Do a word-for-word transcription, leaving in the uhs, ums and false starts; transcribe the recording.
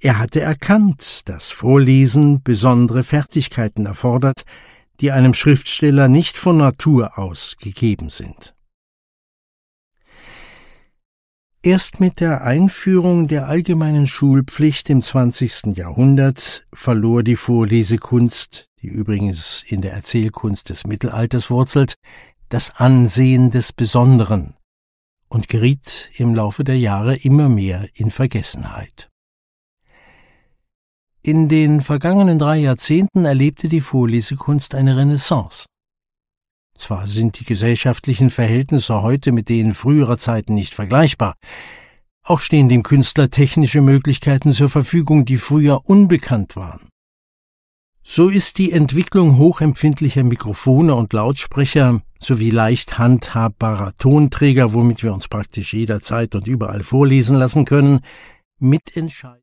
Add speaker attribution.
Speaker 1: Er hatte erkannt, dass Vorlesen besondere Fertigkeiten erfordert, die einem Schriftsteller nicht von Natur aus gegeben sind. Erst mit der Einführung der allgemeinen Schulpflicht im zwanzigsten Jahrhundert verlor die Vorlesekunst, die übrigens in der Erzählkunst des Mittelalters wurzelt, das Ansehen des Besonderen und geriet im Laufe der Jahre immer mehr in Vergessenheit. In den vergangenen drei Jahrzehnten erlebte die Vorlesekunst eine Renaissance. Zwar sind die gesellschaftlichen Verhältnisse heute mit denen früherer Zeiten nicht vergleichbar, auch stehen dem Künstler technische Möglichkeiten zur Verfügung, die früher unbekannt waren. So ist die Entwicklung hochempfindlicher Mikrofone und Lautsprecher sowie leicht handhabbarer Tonträger, womit wir uns praktisch jederzeit und überall vorlesen lassen können, mitentscheidend.